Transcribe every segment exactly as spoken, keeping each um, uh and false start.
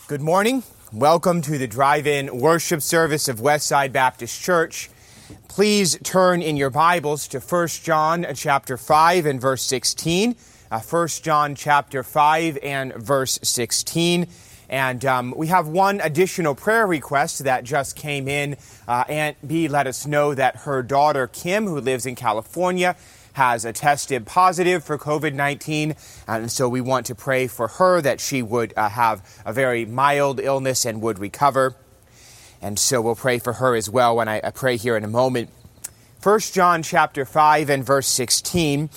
Good morning. Welcome to the drive-in worship service of Westside Baptist Church. Please turn in your Bibles to First John chapter five and verse sixteen. Uh, First John chapter five and verse sixteen. And um, we have one additional prayer request that just came in. Uh, Aunt B let us know that her daughter Kim, who lives in California, has uh, tested positive for covid nineteen, and so we want to pray for her that she would uh, have a very mild illness and would recover. And so we'll pray for her as well when I, I pray here in a moment. First John chapter five and verse sixteen.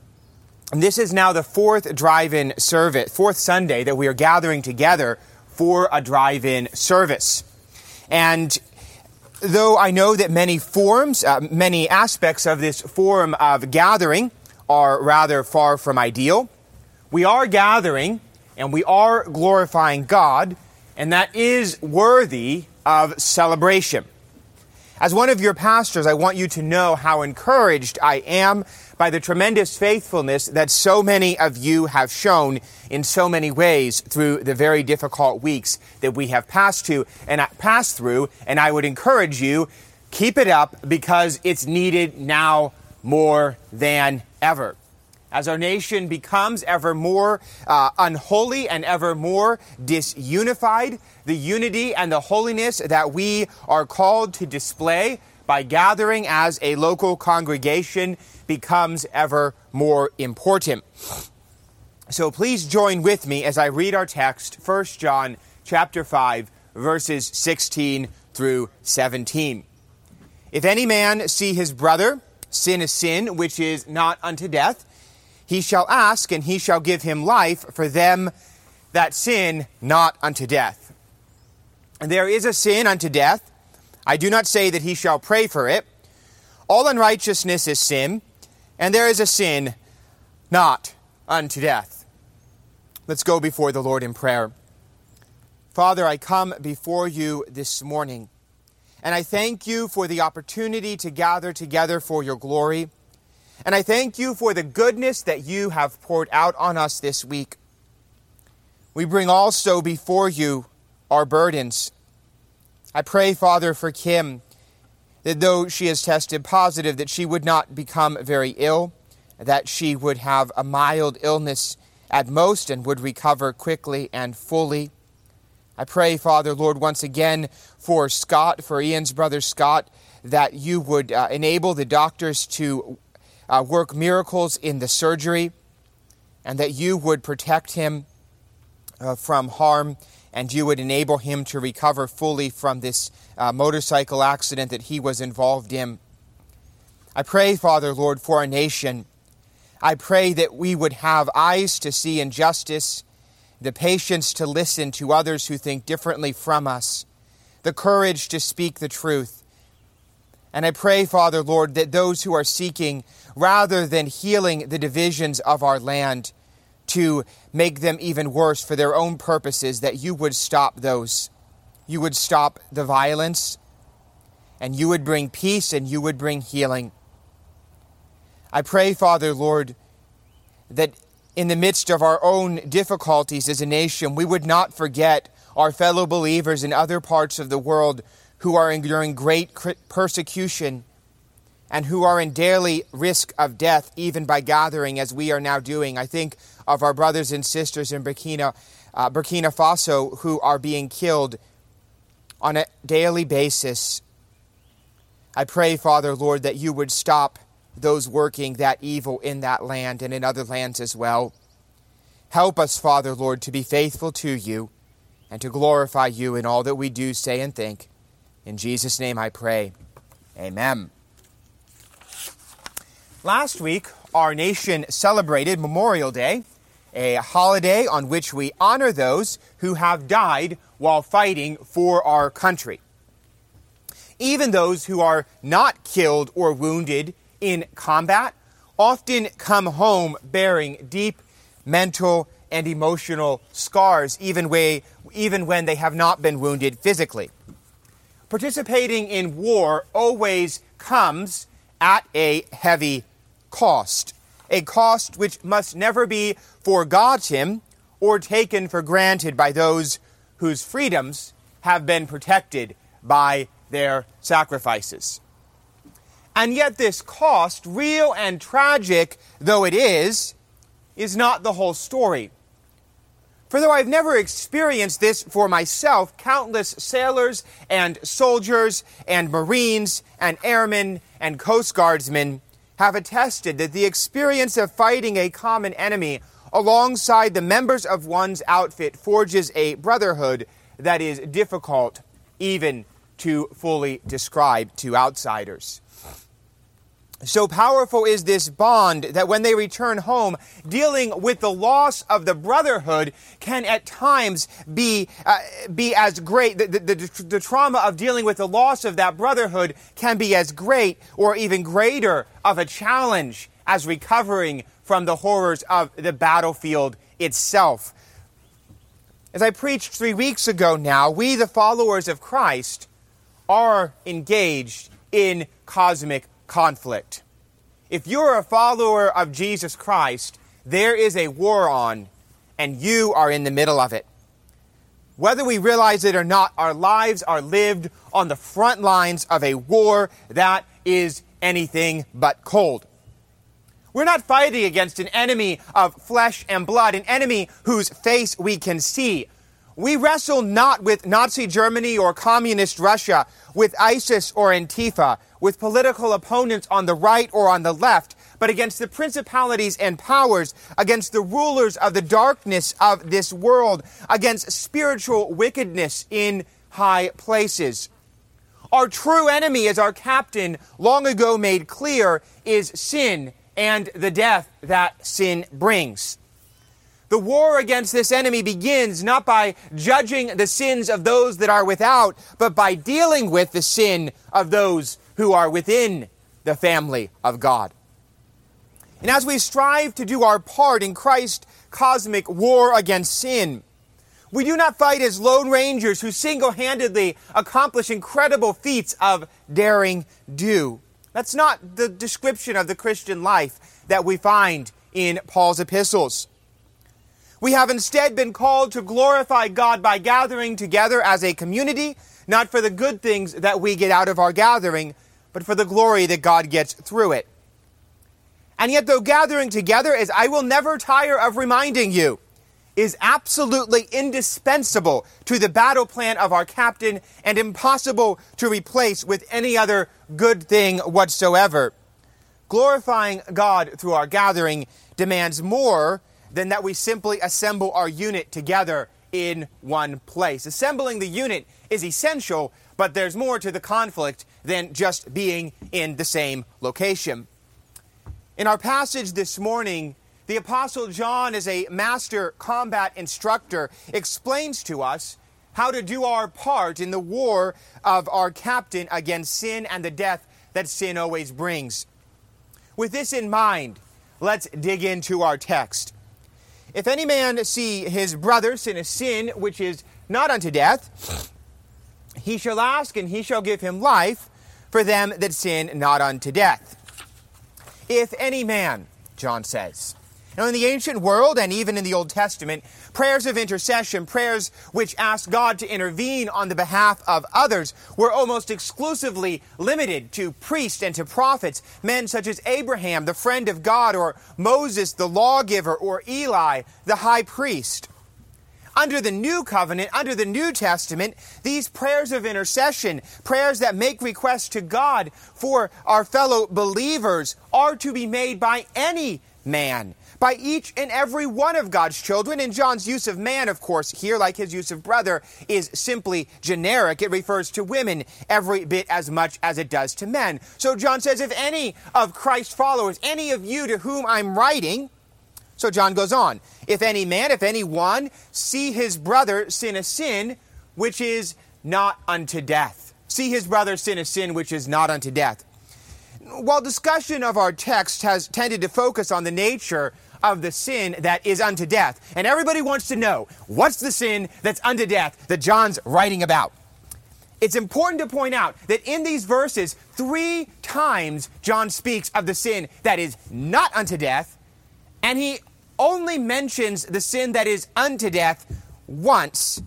And this is now the fourth drive-in service, fourth Sunday that we are gathering together for a drive-in service. And though I know that many forms, uh, many aspects of this form of gathering are rather far from ideal, we are gathering and we are glorifying God, and that is worthy of celebration. As one of your pastors, I want you to know how encouraged I am by the tremendous faithfulness that so many of you have shown in so many ways through the very difficult weeks that we have passed to and passed through. And I would encourage you, keep it up because it's needed now more than ever. As our nation becomes ever more uh, unholy and ever more disunified, the unity and the holiness that we are called to display by gathering as a local congregation becomes ever more important. So please join with me as I read our text, First John chapter five, verses sixteen through seventeen. If any man see his brother sin a sin which is not unto death, he shall ask, and he shall give him life for them that sin not unto death. And there is a sin unto death. I do not say that he shall pray for it. All unrighteousness is sin, and there is a sin not unto death. Let's go before the Lord in prayer. Father, I come before you this morning, and I thank you for the opportunity to gather together for your glory. And I thank you for the goodness that you have poured out on us this week. We bring also before you our burdens. I pray, Father, for Kim, that though she has tested positive, that she would not become very ill, that she would have a mild illness at most and would recover quickly and fully. I pray, Father, Lord, once again for Scott, for Ian's brother Scott, that you would uh, enable the doctors to Uh, work miracles in the surgery, and that you would protect him uh, from harm, and you would enable him to recover fully from this uh, motorcycle accident that he was involved in. I pray, Father, Lord, for our nation. I pray that we would have eyes to see injustice, the patience to listen to others who think differently from us, the courage to speak the truth. And I pray, Father, Lord, that those who are seeking, rather than healing the divisions of our land, to make them even worse for their own purposes, that you would stop those. You would stop the violence, and you would bring peace, and you would bring healing. I pray, Father, Lord, that in the midst of our own difficulties as a nation, we would not forget our fellow believers in other parts of the world who are enduring great persecution and who are in daily risk of death, even by gathering as we are now doing. I think of our brothers and sisters in Burkina, uh, Burkina Faso who are being killed on a daily basis. I pray, Father, Lord, that you would stop those working that evil in that land and in other lands as well. Help us, Father, Lord, to be faithful to you and to glorify you in all that we do, say, and think. In Jesus' name I pray. Amen. Last week, our nation celebrated Memorial Day, a holiday on which we honor those who have died while fighting for our country. Even those who are not killed or wounded in combat often come home bearing deep mental and emotional scars, even, way, even when they have not been wounded physically. Participating in war always comes at a heavy cost, a cost which must never be forgotten or taken for granted by those whose freedoms have been protected by their sacrifices. And yet this cost, real and tragic though it is, is not the whole story. For though I've never experienced this for myself, countless sailors and soldiers and Marines and airmen and Coast Guardsmen have attested that the experience of fighting a common enemy alongside the members of one's outfit forges a brotherhood that is difficult even to fully describe to outsiders. So powerful is this bond that when they return home, dealing with the loss of the brotherhood can at times be uh, be as great. The, the, the, the trauma of dealing with the loss of that brotherhood can be as great or even greater of a challenge as recovering from the horrors of the battlefield itself. As I preached three weeks ago now, we, the followers of Christ, are engaged in cosmic conflict. If you're a follower of Jesus Christ, there is a war on, and you are in the middle of it. Whether we realize it or not, our lives are lived on the front lines of a war that is anything but cold. We're not fighting against an enemy of flesh and blood, an enemy whose face we can see. We wrestle not with Nazi Germany or communist Russia, with ISIS or Antifa, with political opponents on the right or on the left, but against the principalities and powers, against the rulers of the darkness of this world, against spiritual wickedness in high places. Our true enemy, as our captain long ago made clear, is sin and the death that sin brings. The war against this enemy begins not by judging the sins of those that are without, but by dealing with the sin of those who are within the family of God. And as we strive to do our part in Christ's cosmic war against sin, we do not fight as lone rangers who single-handedly accomplish incredible feats of daring do. That's not the description of the Christian life that we find in Paul's epistles. We have instead been called to glorify God by gathering together as a community, not for the good things that we get out of our gathering, but for the glory that God gets through it. And yet, though gathering together, as I will never tire of reminding you, is absolutely indispensable to the battle plan of our captain and impossible to replace with any other good thing whatsoever, glorifying God through our gathering demands more than that we simply assemble our unit together in one place. Assembling the unit is essential, but there's more to the conflict than just being in the same location. In our passage this morning, the Apostle John, as a master combat instructor, explains to us how to do our part in the war of our captain against sin and the death that sin always brings. With this in mind, let's dig into our text. If any man see his brother sin a sin which is not unto death, he shall ask, and he shall give him life for them that sin not unto death. If any man, John says. Now, in the ancient world, and even in the Old Testament, prayers of intercession, prayers which ask God to intervene on the behalf of others, were almost exclusively limited to priests and to prophets, men such as Abraham, the friend of God, or Moses, the lawgiver, or Eli, the high priest. Under the New Covenant, under the New Testament, these prayers of intercession, prayers that make requests to God for our fellow believers, are to be made by any man, by each and every one of God's children. And John's use of man, of course, here, like his use of brother, is simply generic. It refers to women every bit as much as it does to men. So John says, if any of Christ's followers, any of you to whom I'm writing, so John goes on, if any man, if any one, see his brother sin a sin which is not unto death. See his brother sin a sin which is not unto death. While discussion of our text has tended to focus on the nature of the sin that is unto death, and everybody wants to know, what's the sin that's unto death that John's writing about? It's important to point out that in these verses, three times John speaks of the sin that is not unto death, and he only mentions the sin that is unto death once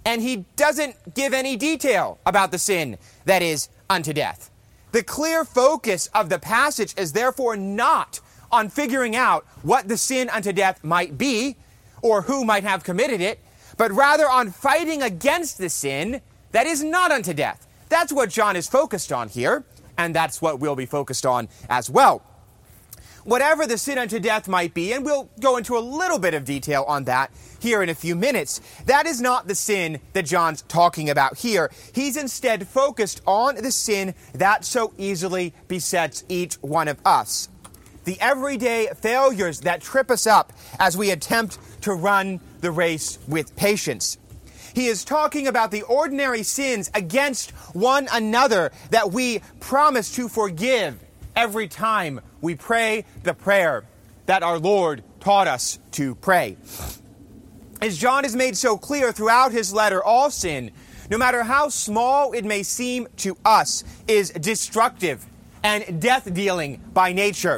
and he doesn't give any detail about the sin that is unto death. The clear focus of the passage is therefore not on figuring out what the sin unto death might be or who might have committed it, but rather on fighting against the sin that is not unto death. That's what John is focused on here, and that's what we'll be focused on as well. Whatever the sin unto death might be, and we'll go into a little bit of detail on that here in a few minutes, that is not the sin that John's talking about here. He's instead focused on the sin that so easily besets each one of us. The everyday failures that trip us up as we attempt to run the race with patience. He is talking about the ordinary sins against one another that we promise to forgive every time we pray the prayer that our Lord taught us to pray. As John has made so clear throughout his letter, all sin, no matter how small it may seem to us, is destructive and death-dealing by nature.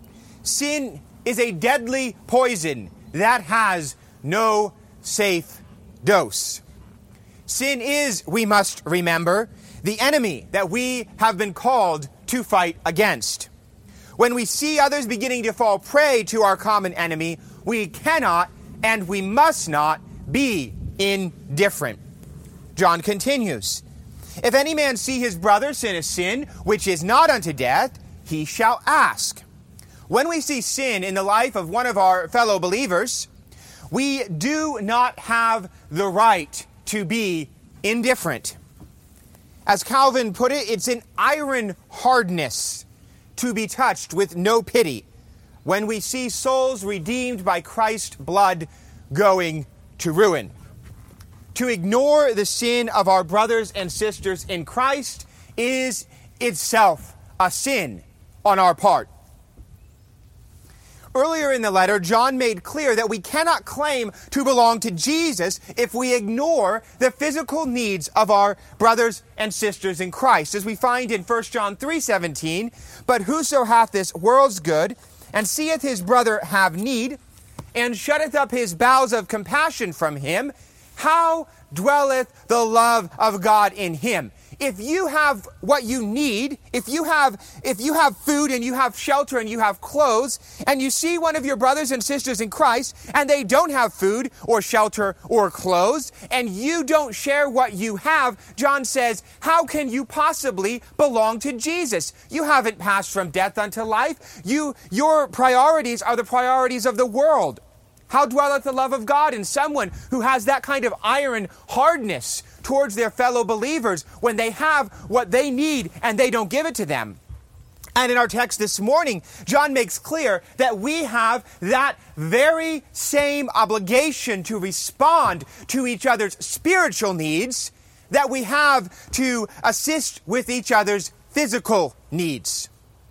Sin is a deadly poison that has no safe dose. Sin is, we must remember, the enemy that we have been called to fight against. When we see others beginning to fall prey to our common enemy, we cannot and we must not be indifferent. John continues, "If any man see his brother sin a sin which is not unto death, he shall ask." When we see sin in the life of one of our fellow believers, we do not have the right to be indifferent. As Calvin put it, it's an iron hardness to be touched with no pity when we see souls redeemed by Christ's blood going to ruin. To ignore the sin of our brothers and sisters in Christ is itself a sin on our part. Earlier in the letter, John made clear that we cannot claim to belong to Jesus if we ignore the physical needs of our brothers and sisters in Christ. As we find in First John three seventeen, "But whoso hath this world's good, and seeth his brother have need, and shutteth up his bowels of compassion from him, how dwelleth the love of God in him?" If you have what you need, if you have if you have food and you have shelter and you have clothes, and you see one of your brothers and sisters in Christ and they don't have food or shelter or clothes, and you don't share what you have, John says, how can you possibly belong to Jesus? You haven't passed from death unto life. You your priorities are the priorities of the world. How dwelleth the love of God in someone who has that kind of iron hardness towards their fellow believers when they have what they need and they don't give it to them? And in our text this morning, John makes clear that we have that very same obligation to respond to each other's spiritual needs that we have to assist with each other's physical needs.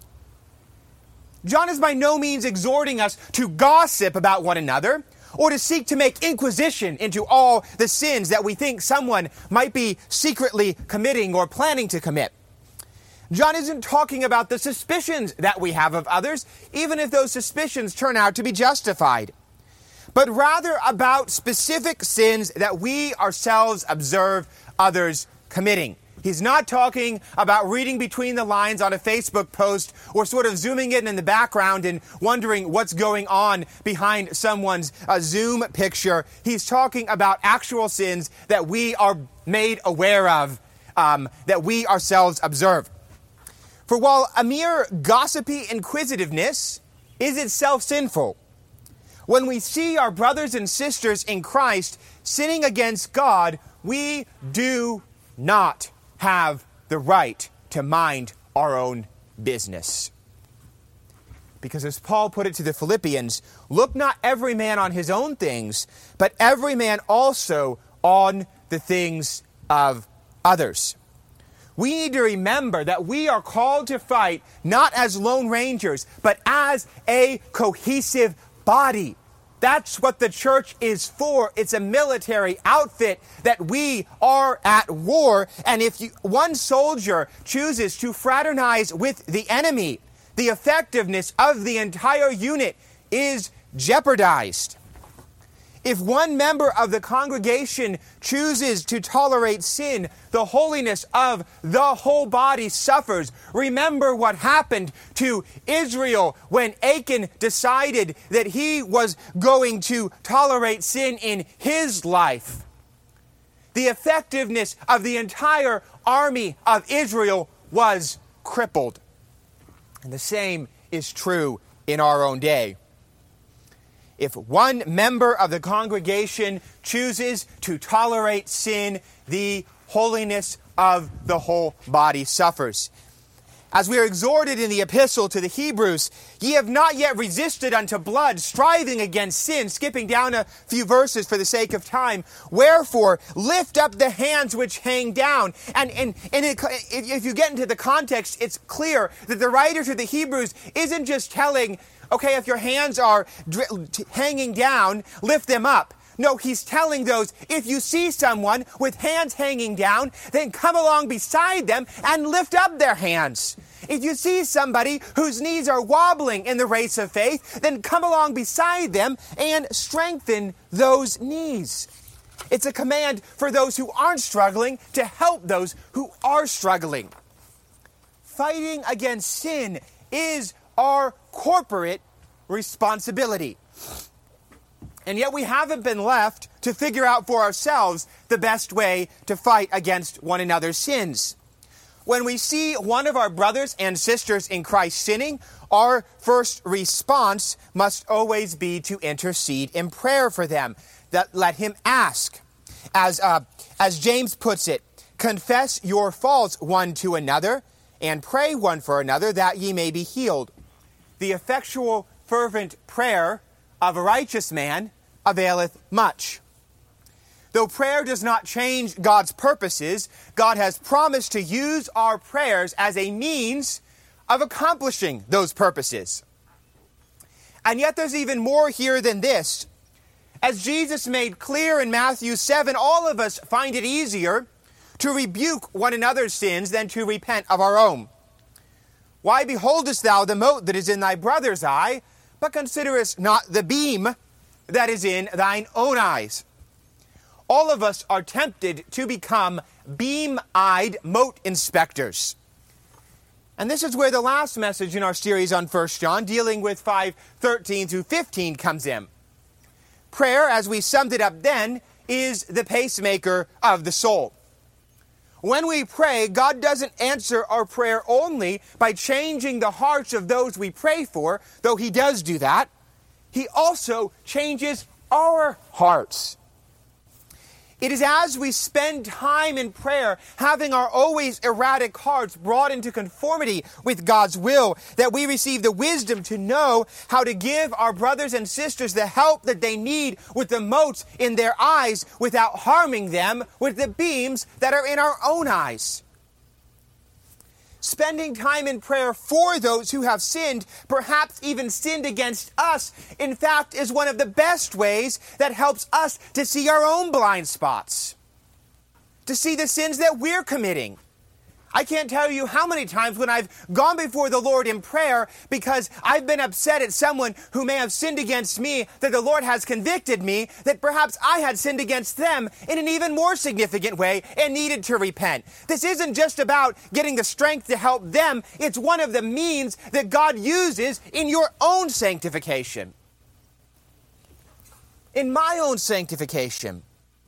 John is by no means exhorting us to gossip about one another or to seek to make inquisition into all the sins that we think someone might be secretly committing or planning to commit. John isn't talking about the suspicions that we have of others, even if those suspicions turn out to be justified, but rather about specific sins that we ourselves observe others committing. He's not talking about reading between the lines on a Facebook post or sort of zooming in in the background and wondering what's going on behind someone's uh, Zoom picture. He's talking about actual sins that we are made aware of, um, that we ourselves observe. For while a mere gossipy inquisitiveness is itself sinful, when we see our brothers and sisters in Christ sinning against God, we do not have the right to mind our own business. Because as Paul put it to the Philippians, look not every man on his own things, but every man also on the things of others. We need to remember that we are called to fight not as lone rangers, but as a cohesive body. That's what the church is for. It's a military outfit that we are at war. And if you, one soldier chooses to fraternize with the enemy, the effectiveness of the entire unit is jeopardized. If one member of the congregation chooses to tolerate sin, the holiness of the whole body suffers. Remember what happened to Israel when Achan decided that he was going to tolerate sin in his life. The effectiveness of the entire army of Israel was crippled. And the same is true in our own day. If one member of the congregation chooses to tolerate sin, the holiness of the whole body suffers. As we are exhorted in the epistle to the Hebrews, ye have not yet resisted unto blood, striving against sin, skipping down a few verses for the sake of time. Wherefore, lift up the hands which hang down. And, and, and it, if you get into the context, it's clear that the writer to the Hebrews isn't just telling, okay, if your hands are hanging down, lift them up. No, he's telling those, if you see someone with hands hanging down, then come along beside them and lift up their hands. If you see somebody whose knees are wobbling in the race of faith, then come along beside them and strengthen those knees. It's a command for those who aren't struggling to help those who are struggling. Fighting against sin is our corporate responsibility. And yet we haven't been left to figure out for ourselves the best way to fight against one another's sins. When we see one of our brothers and sisters in Christ sinning, our first response must always be to intercede in prayer for them. That let him ask. As, uh, as James puts it, confess your faults one to another and pray one for another that ye may be healed. The effectual, fervent prayer of a righteous man availeth much. Though prayer does not change God's purposes, God has promised to use our prayers as a means of accomplishing those purposes. And yet there's even more here than this. As Jesus made clear in Matthew seven, all of us find it easier to rebuke one another's sins than to repent of our own. Why beholdest thou the mote that is in thy brother's eye, but considerest not the beam that is in thine own eyes? All of us are tempted to become beam-eyed mote inspectors. And this is where the last message in our series on First John, dealing with five thirteen through fifteen, comes in. Prayer, as we summed it up then, is the pacemaker of the soul. When we pray, God doesn't answer our prayer only by changing the hearts of those we pray for, though He does do that. He also changes our hearts. It is as we spend time in prayer, having our always erratic hearts brought into conformity with God's will, that we receive the wisdom to know how to give our brothers and sisters the help that they need with the motes in their eyes without harming them with the beams that are in our own eyes. Spending time in prayer for those who have sinned, perhaps even sinned against us, in fact, is one of the best ways that helps us to see our own blind spots, to see the sins that we're committing. I can't tell you how many times when I've gone before the Lord in prayer because I've been upset at someone who may have sinned against me, that the Lord has convicted me, that perhaps I had sinned against them in an even more significant way and needed to repent. This isn't just about getting the strength to help them. It's one of the means that God uses in your own sanctification. In my own sanctification.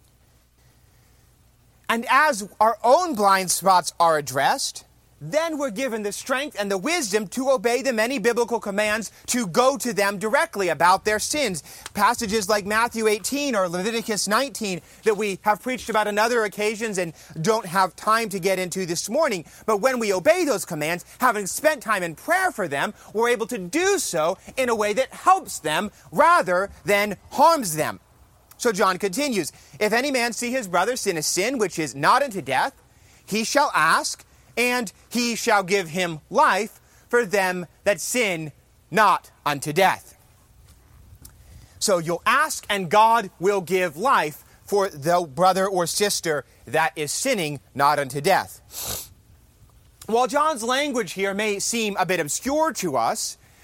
And as our own blind spots are addressed, then we're given the strength and the wisdom to obey the many biblical commands to go to them directly about their sins. Passages like Matthew eighteen or Leviticus nineteen that we have preached about on other occasions and don't have time to get into this morning. But when we obey those commands, having spent time in prayer for them, we're able to do so in a way that helps them rather than harms them. So John continues, if any man see his brother sin a sin which is not unto death, he shall ask, and he shall give him life for them that sin not unto death. So you'll ask, and God will give life for the brother or sister that is sinning not unto death. While John's language here may seem a bit obscure to us,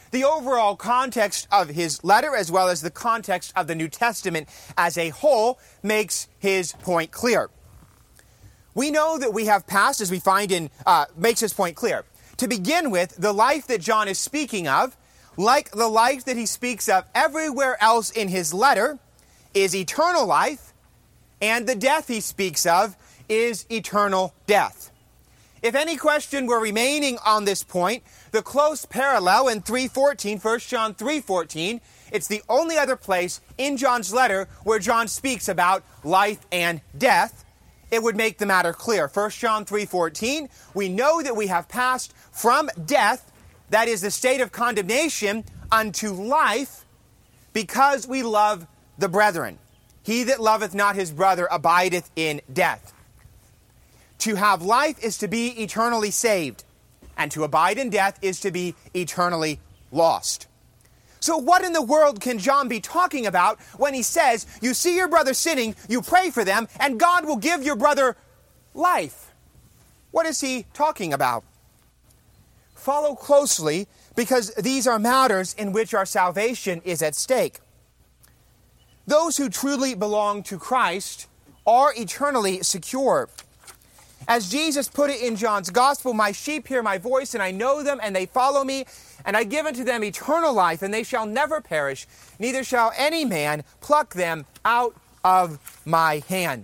the overall context of his letter, as well as the context of the New Testament as a whole, makes his point clear. We know that we have passed, as we find in, uh, makes his point clear. To begin with, the life that John is speaking of, like the life that he speaks of everywhere else in his letter, is eternal life, and the death he speaks of is eternal death. If any question were remaining on this point, the close parallel in three fourteen, First John three fourteen, it's the only other place in John's letter where John speaks about life and death. It would make the matter clear. First John three fourteen, we know that we have passed from death, that is the state of condemnation, unto life, because we love the brethren. He that loveth not his brother abideth in death. To have life is to be eternally saved, and to abide in death is to be eternally lost. So what in the world can John be talking about when he says, you see your brother sinning, you pray for them, and God will give your brother life? What is he talking about? Follow closely, because these are matters in which our salvation is at stake. Those who truly belong to Christ are eternally secure. As Jesus put it in John's Gospel, my sheep hear my voice, and I know them, and they follow me, and I give unto them eternal life, and they shall never perish, neither shall any man pluck them out of my hand.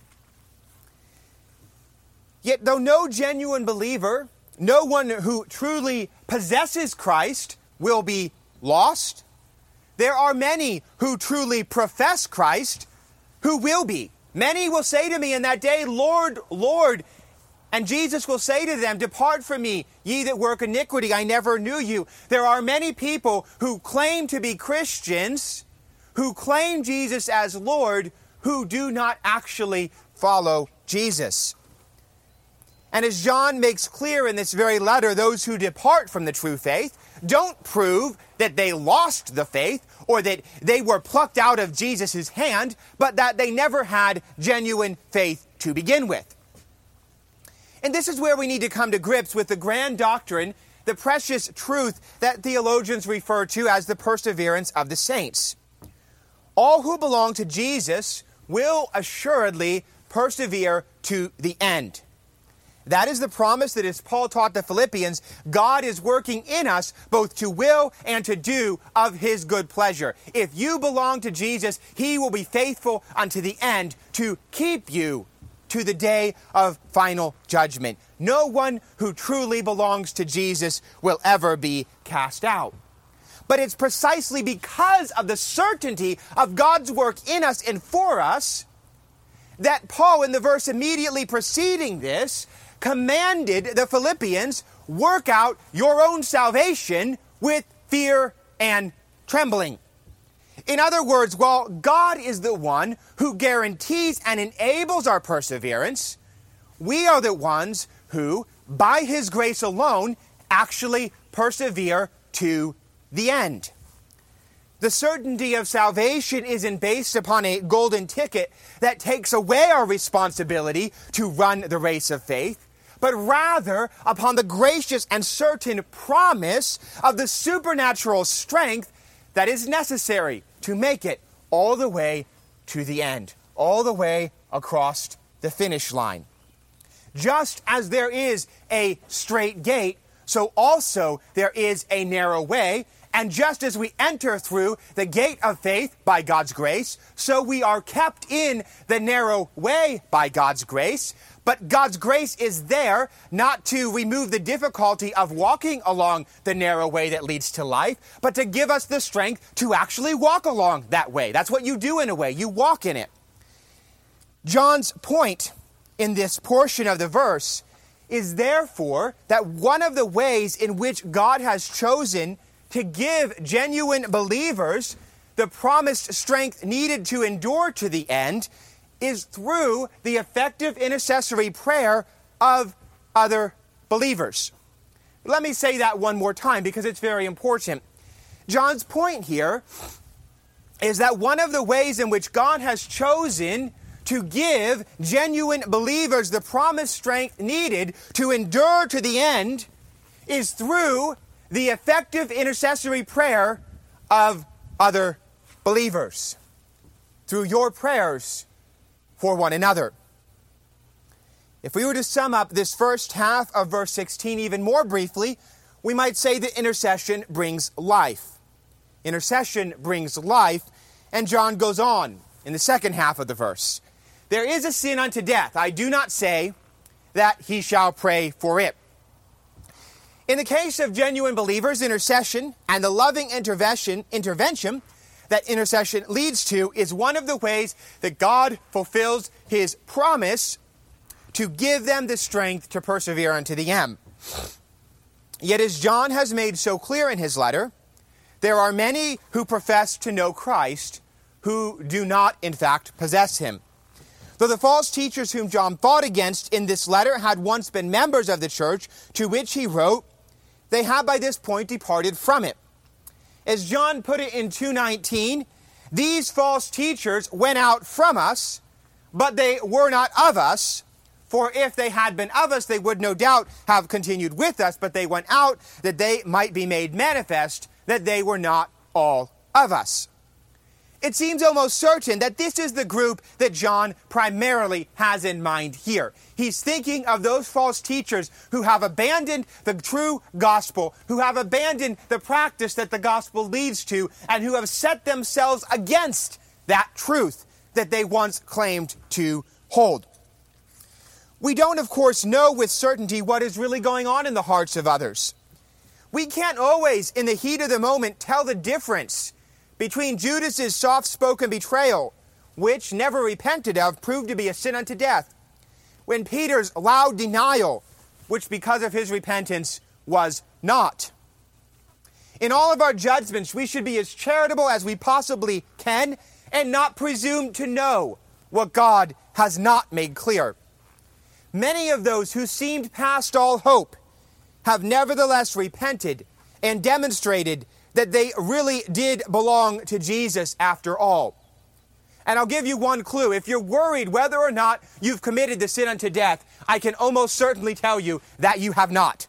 Yet though no genuine believer, no one who truly possesses Christ will be lost, there are many who truly profess Christ who will be. Many will say to me in that day, Lord, Lord, and Jesus will say to them, depart from me, ye that work iniquity, I never knew you. There are many people who claim to be Christians, who claim Jesus as Lord, who do not actually follow Jesus. And as John makes clear in this very letter, those who depart from the true faith don't prove that they lost the faith or that they were plucked out of Jesus' hand, but that they never had genuine faith to begin with. And this is where we need to come to grips with the grand doctrine, the precious truth that theologians refer to as the perseverance of the saints. All who belong to Jesus will assuredly persevere to the end. That is the promise that, as Paul taught the Philippians, God is working in us both to will and to do of his good pleasure. If you belong to Jesus, he will be faithful unto the end to keep you to the day of final judgment. No one who truly belongs to Jesus will ever be cast out. But it's precisely because of the certainty of God's work in us and for us that Paul, in the verse immediately preceding this, commanded the Philippians, work out your own salvation with fear and trembling. In other words, while God is the one who guarantees and enables our perseverance, we are the ones who, by his grace alone, actually persevere to the end. The certainty of salvation isn't based upon a golden ticket that takes away our responsibility to run the race of faith, but rather upon the gracious and certain promise of the supernatural strength that is necessary to make it all the way to the end, all the way across the finish line. Just as there is a straight gate, so also there is a narrow way, and just as we enter through the gate of faith by God's grace, so we are kept in the narrow way by God's grace. But God's grace is there not to remove the difficulty of walking along the narrow way that leads to life, but to give us the strength to actually walk along that way. That's what you do in a way. You walk in it. John's point in this portion of the verse is therefore that one of the ways in which God has chosen to give genuine believers the promised strength needed to endure to the end is through the effective intercessory prayer of other believers. Let me say that one more time because it's very important. John's point here is that one of the ways in which God has chosen to give genuine believers the promised strength needed to endure to the end is through the effective intercessory prayer of other believers through your prayers for one another. If we were to sum up this first half of verse sixteen even more briefly, we might say that intercession brings life. Intercession brings life, and John goes on in the second half of the verse. There is a sin unto death. I do not say that he shall pray for it. In the case of genuine believers, intercession and the loving intervention, intervention that intercession leads to is one of the ways that God fulfills his promise to give them the strength to persevere unto the end. Yet as John has made so clear in his letter, there are many who profess to know Christ who do not in fact possess him. Though the false teachers whom John fought against in this letter had once been members of the church to which he wrote, they have by this point departed from it. As John put it in two nineteen, these false teachers went out from us, but they were not of us. For if they had been of us, they would no doubt have continued with us, but they went out that they might be made manifest that they were not all of us. It seems almost certain that this is the group that John primarily has in mind here. He's thinking of those false teachers who have abandoned the true gospel, who have abandoned the practice that the gospel leads to, and who have set themselves against that truth that they once claimed to hold. We don't, of course, know with certainty what is really going on in the hearts of others. We can't always, in the heat of the moment, tell the difference between Judas's soft-spoken betrayal, which, never repented of, proved to be a sin unto death, when Peter's loud denial, which because of his repentance was not. In all of our judgments, we should be as charitable as we possibly can and not presume to know what God has not made clear. Many of those who seemed past all hope have nevertheless repented and demonstrated that they really did belong to Jesus after all. And I'll give you one clue. If you're worried whether or not you've committed the sin unto death, I can almost certainly tell you that you have not.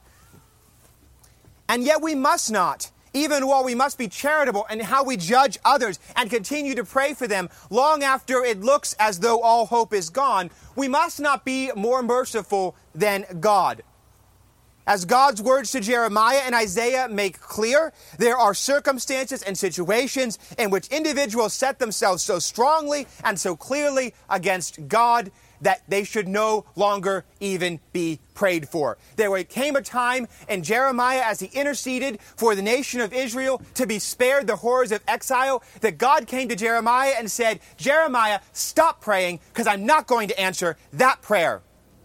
And yet we must not, even while we must be charitable in how we judge others and continue to pray for them long after it looks as though all hope is gone, we must not be more merciful than God. As God's words to Jeremiah and Isaiah make clear, there are circumstances and situations in which individuals set themselves so strongly and so clearly against God that they should no longer even be prayed for. There came a time in Jeremiah, as he interceded for the nation of Israel to be spared the horrors of exile, that God came to Jeremiah and said, Jeremiah, stop praying, because I'm not going to answer that prayer.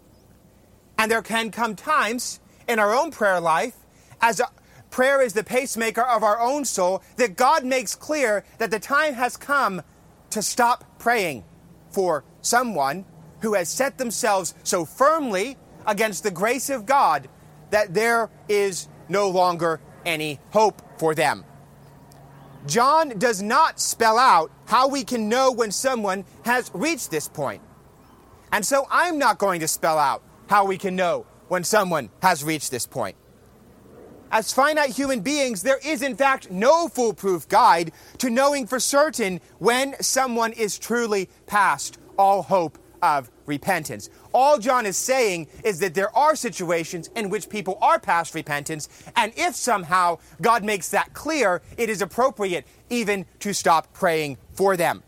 And there can come times in our own prayer life, as a, prayer is the pacemaker of our own soul, that God makes clear that the time has come to stop praying for someone who has set themselves so firmly against the grace of God that there is no longer any hope for them. John does not spell out how we can know when someone has reached this point. And so I'm not going to spell out how we can know when someone has reached this point. As finite human beings, there is in fact no foolproof guide to knowing for certain when someone is truly past all hope of repentance. All John is saying is that there are situations in which people are past repentance, and if somehow God makes that clear, it is appropriate even to stop praying for them.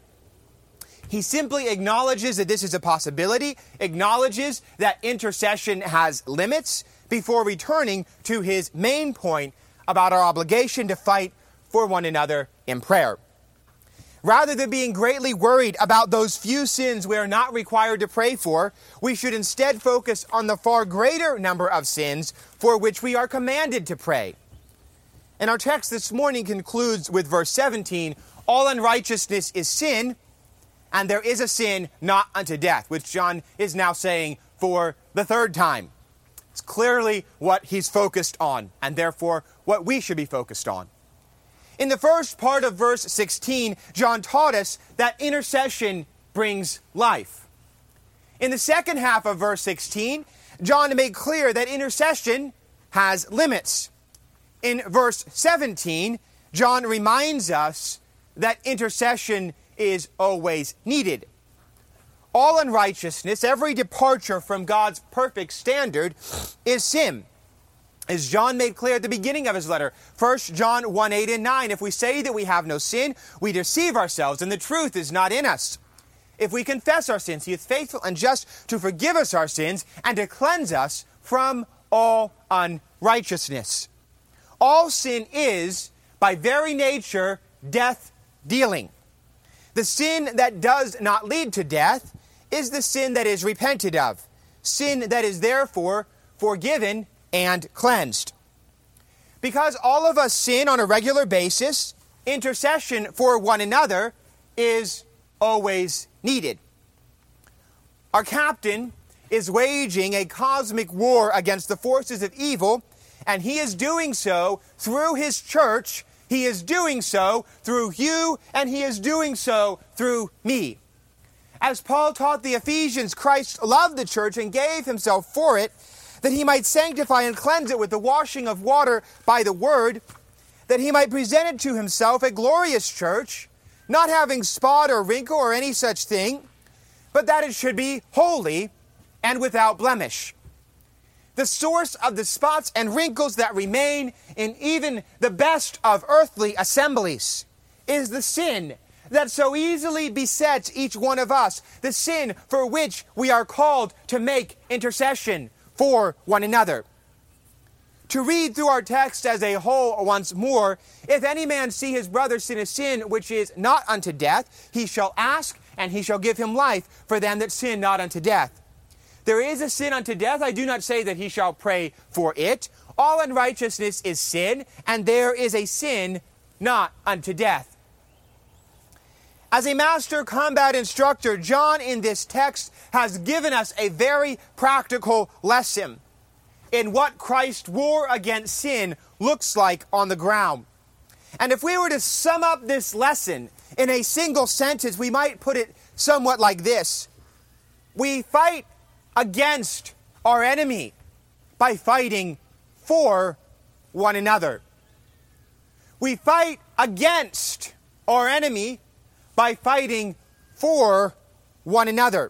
He simply acknowledges that this is a possibility, acknowledges that intercession has limits, before returning to his main point about our obligation to fight for one another in prayer. Rather than being greatly worried about those few sins we are not required to pray for, we should instead focus on the far greater number of sins for which we are commanded to pray. And our text this morning concludes with verse seventeen, all unrighteousness is sin, and there is a sin not unto death, which John is now saying for the third time. It's clearly what he's focused on, and therefore what we should be focused on. In the first part of verse sixteen, John taught us that intercession brings life. In the second half of verse sixteen, John made clear that intercession has limits. In verse seventeen, John reminds us that intercession is always needed. All unrighteousness, every departure from God's perfect standard, is sin. As John made clear at the beginning of his letter, First John one, eight and nine, if we say that we have no sin, we deceive ourselves, and the truth is not in us. If we confess our sins, he is faithful and just to forgive us our sins and to cleanse us from all unrighteousness. All sin is, by very nature, death-dealing. The sin that does not lead to death is the sin that is repented of, sin that is therefore forgiven and cleansed. Because all of us sin on a regular basis, intercession for one another is always needed. Our captain is waging a cosmic war against the forces of evil, and he is doing so through his church. He is doing so through you, and he is doing so through me. As Paul taught the Ephesians, Christ loved the church and gave himself for it, that he might sanctify and cleanse it with the washing of water by the word, that he might present it to himself a glorious church, not having spot or wrinkle or any such thing, but that it should be holy and without blemish. The source of the spots and wrinkles that remain in even the best of earthly assemblies is the sin that so easily besets each one of us, the sin for which we are called to make intercession for one another. To read through our text as a whole once more, if any man see his brother sin a sin which is not unto death, he shall ask, and he shall give him life for them that sin not unto death. There is a sin unto death. I do not say that he shall pray for it. All unrighteousness is sin, and there is a sin not unto death. As a master combat instructor, John in this text has given us a very practical lesson in what Christ's war against sin looks like on the ground. And if we were to sum up this lesson in a single sentence, we might put it somewhat like this. We fight against our enemy by fighting for one another. We fight against our enemy by fighting for one another.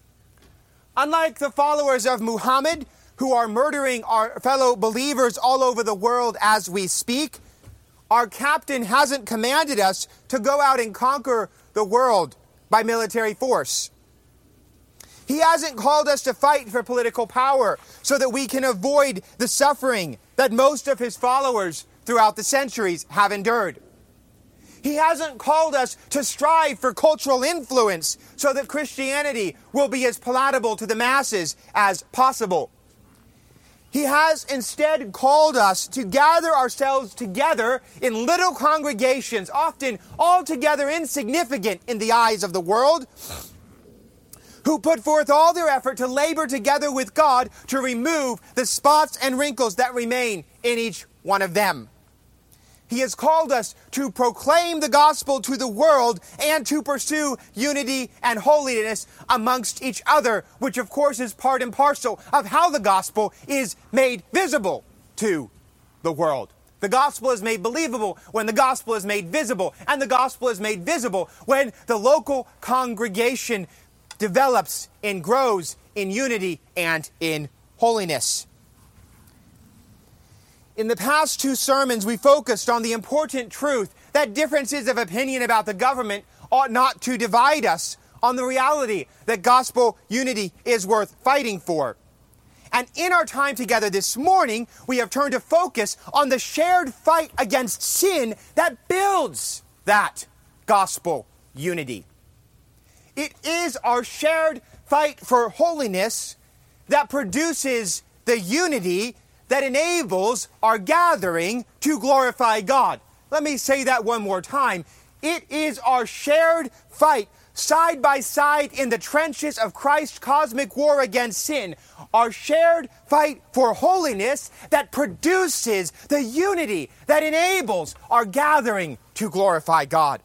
Unlike the followers of Muhammad, who are murdering our fellow believers all over the world as we speak, our captain hasn't commanded us to go out and conquer the world by military force. He hasn't called us to fight for political power so that we can avoid the suffering that most of his followers throughout the centuries have endured. He hasn't called us to strive for cultural influence so that Christianity will be as palatable to the masses as possible. He has instead called us to gather ourselves together in little congregations, often altogether insignificant in the eyes of the world, who put forth all their effort to labor together with God to remove the spots and wrinkles that remain in each one of them. He has called us to proclaim the gospel to the world and to pursue unity and holiness amongst each other, which of course is part and parcel of how the gospel is made visible to the world. The gospel is made believable when the gospel is made visible, and the gospel is made visible when the local congregation develops and grows in unity and in holiness. In the past two sermons, we focused on the important truth that differences of opinion about the government ought not to divide us on the reality that gospel unity is worth fighting for. And in our time together this morning, we have turned to focus on the shared fight against sin that builds that gospel unity. It is our shared fight for holiness that produces the unity that enables our gathering to glorify God. Let me say that one more time. It is our shared fight, side by side in the trenches of Christ's cosmic war against sin, our shared fight for holiness that produces the unity that enables our gathering to glorify God.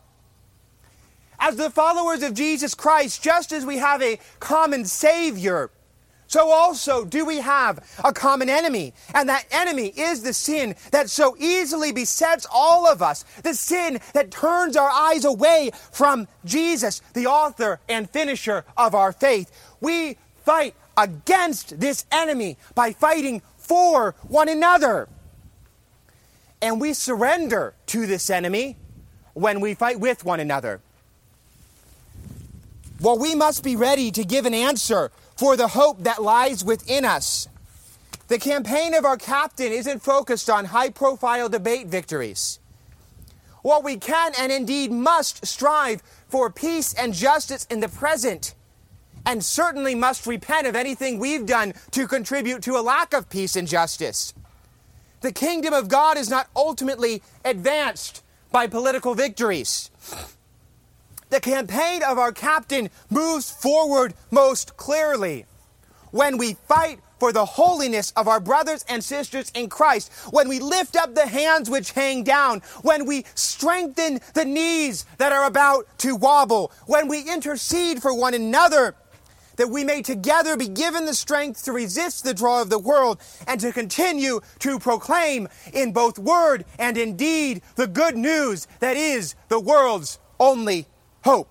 As the followers of Jesus Christ, just as we have a common Savior, so also do we have a common enemy. And that enemy is the sin that so easily besets all of us. The sin that turns our eyes away from Jesus, the author and finisher of our faith. We fight against this enemy by fighting for one another. And we surrender to this enemy when we fight with one another. Well, we must be ready to give an answer for the hope that lies within us. The campaign of our captain isn't focused on high-profile debate victories. While we can and indeed must strive for peace and justice in the present, and certainly must repent of anything we've done to contribute to a lack of peace and justice, the kingdom of God is not ultimately advanced by political victories. The campaign of our captain moves forward most clearly when we fight for the holiness of our brothers and sisters in Christ, when we lift up the hands which hang down, when we strengthen the knees that are about to wobble, when we intercede for one another, that we may together be given the strength to resist the draw of the world and to continue to proclaim in both word and in deed the good news that is the world's only hope.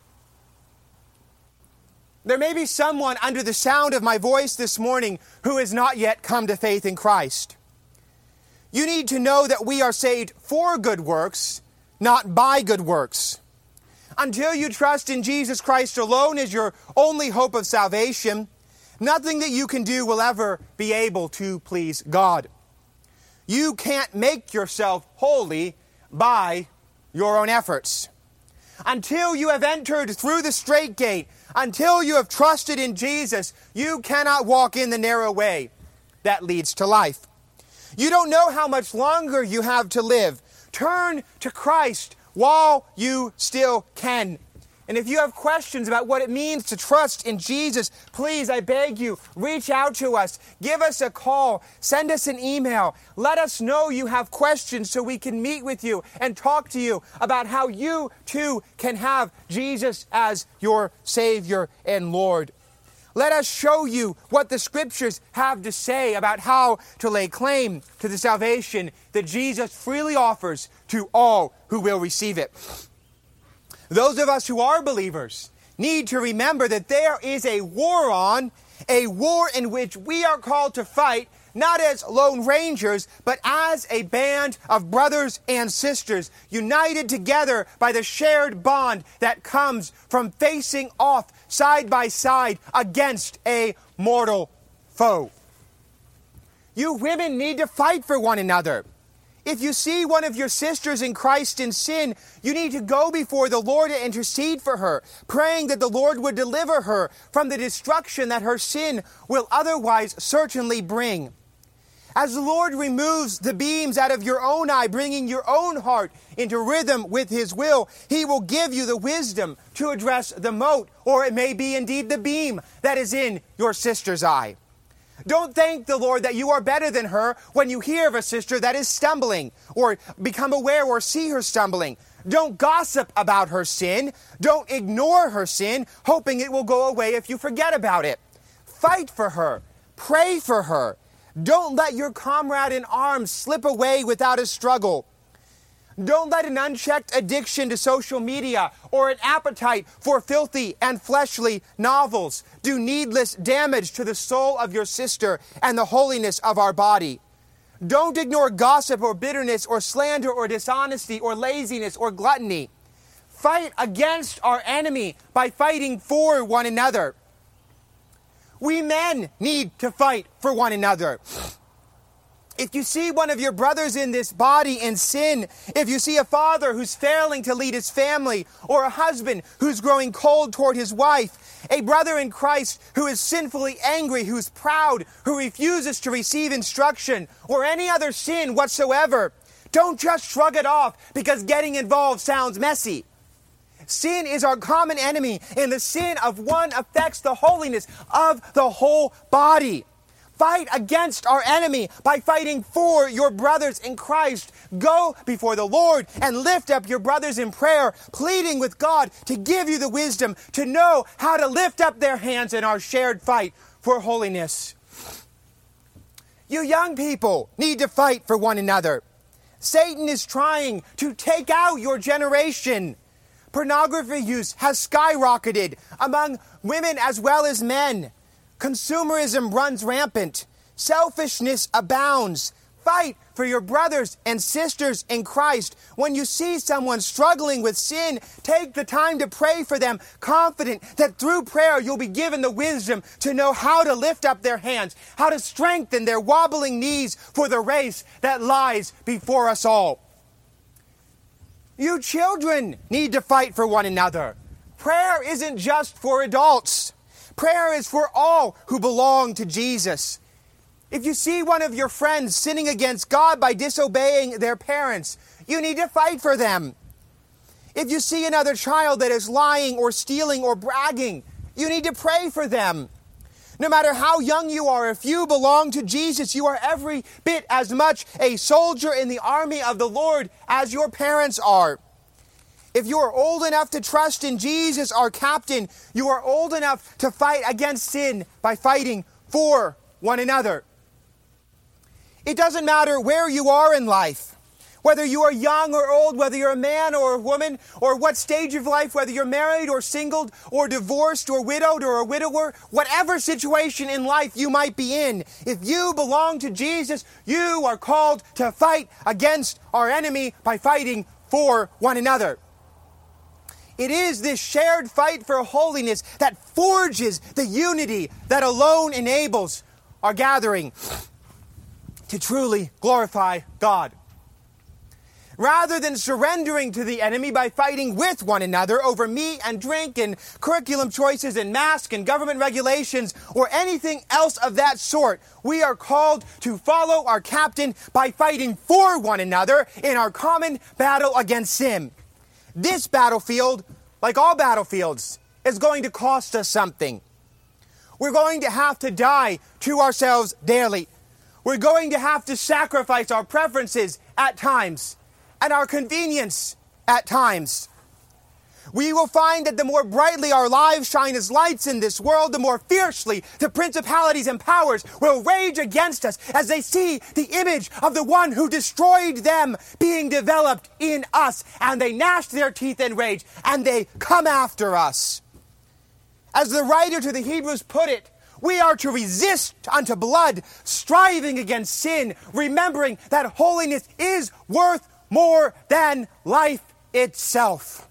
There may be someone under the sound of my voice this morning who has not yet come to faith in Christ. You need to know that we are saved for good works, not by good works. Until you trust in Jesus Christ alone as your only hope of salvation, nothing that you can do will ever be able to please God. You can't make yourself holy by your own efforts. Until you have entered through the strait gate, until you have trusted in Jesus, you cannot walk in the narrow way that leads to life. You don't know how much longer you have to live. Turn to Christ while you still can. And if you have questions about what it means to trust in Jesus, please, I beg you, reach out to us. Give us a call. Send us an email. Let us know you have questions so we can meet with you and talk to you about how you too can have Jesus as your Savior and Lord. Let us show you what the Scriptures have to say about how to lay claim to the salvation that Jesus freely offers to all who will receive it. Those of us who are believers need to remember that there is a war on, a war in which we are called to fight, not as lone rangers, but as a band of brothers and sisters, united together by the shared bond that comes from facing off side by side against a mortal foe. You women need to fight for one another. If you see one of your sisters in Christ in sin, you need to go before the Lord and intercede for her, praying that the Lord would deliver her from the destruction that her sin will otherwise certainly bring. As the Lord removes the beams out of your own eye, bringing your own heart into rhythm with His will, He will give you the wisdom to address the mote, or it may be indeed the beam that is in your sister's eye. Don't thank the Lord that you are better than her when you hear of a sister that is stumbling, or become aware or see her stumbling. Don't gossip about her sin. Don't ignore her sin, hoping it will go away if you forget about it. Fight for her. Pray for her. Don't let your comrade in arms slip away without a struggle. Don't let an unchecked addiction to social media or an appetite for filthy and fleshly novels do needless damage to the soul of your sister and the holiness of our body. Don't ignore gossip or bitterness or slander or dishonesty or laziness or gluttony. Fight against our enemy by fighting for one another. We men need to fight for one another. If you see one of your brothers in this body in sin, if you see a father who's failing to lead his family, or a husband who's growing cold toward his wife, a brother in Christ who is sinfully angry, who's proud, who refuses to receive instruction, or any other sin whatsoever, don't just shrug it off because getting involved sounds messy. Sin is our common enemy, and the sin of one affects the holiness of the whole body. Fight against our enemy by fighting for your brothers in Christ. Go before the Lord and lift up your brothers in prayer, pleading with God to give you the wisdom to know how to lift up their hands in our shared fight for holiness. You young people need to fight for one another. Satan is trying to take out your generation. Pornography use has skyrocketed among women as well as men. Consumerism runs rampant. Selfishness abounds. Fight for your brothers and sisters in Christ. When you see someone struggling with sin, take the time to pray for them, confident that through prayer you'll be given the wisdom to know how to lift up their hands, how to strengthen their wobbling knees for the race that lies before us all. You children need to fight for one another. Prayer isn't just for adults. Prayer is for all who belong to Jesus. If you see one of your friends sinning against God by disobeying their parents, you need to fight for them. If you see another child that is lying or stealing or bragging, you need to pray for them. No matter how young you are, if you belong to Jesus, you are every bit as much a soldier in the army of the Lord as your parents are. If you are old enough to trust in Jesus, our captain, you are old enough to fight against sin by fighting for one another. It doesn't matter where you are in life, whether you are young or old, whether you're a man or a woman, or what stage of life, whether you're married or single or divorced or widowed or a widower, whatever situation in life you might be in, if you belong to Jesus, you are called to fight against our enemy by fighting for one another. It is this shared fight for holiness that forges the unity that alone enables our gathering to truly glorify God. Rather than surrendering to the enemy by fighting with one another over meat and drink and curriculum choices and mask and government regulations or anything else of that sort, we are called to follow our captain by fighting for one another in our common battle against sin. This battlefield, like all battlefields, is going to cost us something. We're going to have to die to ourselves daily. We're going to have to sacrifice our preferences at times and our convenience at times. We will find that the more brightly our lives shine as lights in this world, the more fiercely the principalities and powers will rage against us as they see the image of the one who destroyed them being developed in us, and they gnash their teeth in rage and they come after us. As the writer to the Hebrews put it, we are to resist unto blood, striving against sin, remembering that holiness is worth more than life itself.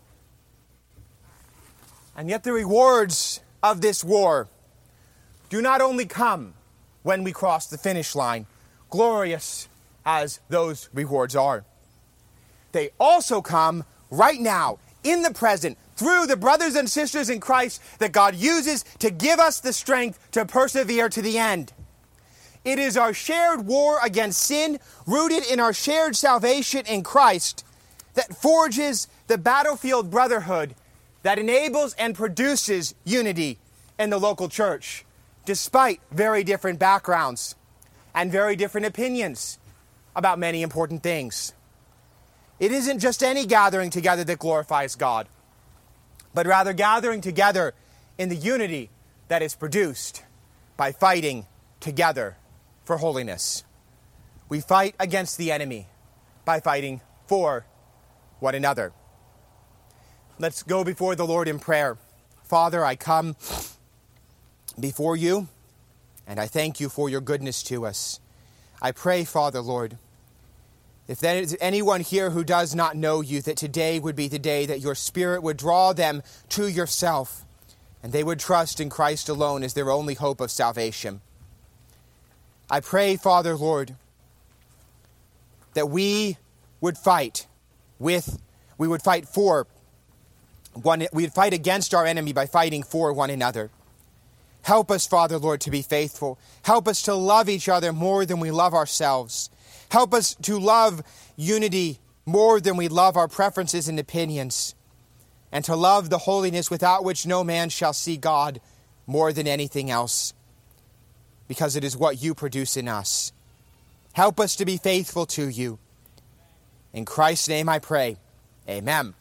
And yet the rewards of this war do not only come when we cross the finish line, glorious as those rewards are. They also come right now, in the present, through the brothers and sisters in Christ that God uses to give us the strength to persevere to the end. It is our shared war against sin, rooted in our shared salvation in Christ, that forges the battlefield brotherhood that enables and produces unity in the local church, despite very different backgrounds and very different opinions about many important things. It isn't just any gathering together that glorifies God, but rather gathering together in the unity that is produced by fighting together for holiness. We fight against the enemy by fighting for one another. Let's go before the Lord in prayer. Father, I come before you, and I thank you for your goodness to us. I pray, Father, Lord, if there is anyone here who does not know you, that today would be the day that your Spirit would draw them to yourself, and they would trust in Christ alone as their only hope of salvation. I pray, Father, Lord, that we would fight with, we would fight for one, we would fight against our enemy by fighting for one another. Help us, Father, Lord, to be faithful. Help us to love each other more than we love ourselves. Help us to love unity more than we love our preferences and opinions, and to love the holiness without which no man shall see God more than anything else, because it is what you produce in us. Help us to be faithful to you. In Christ's name I pray. Amen.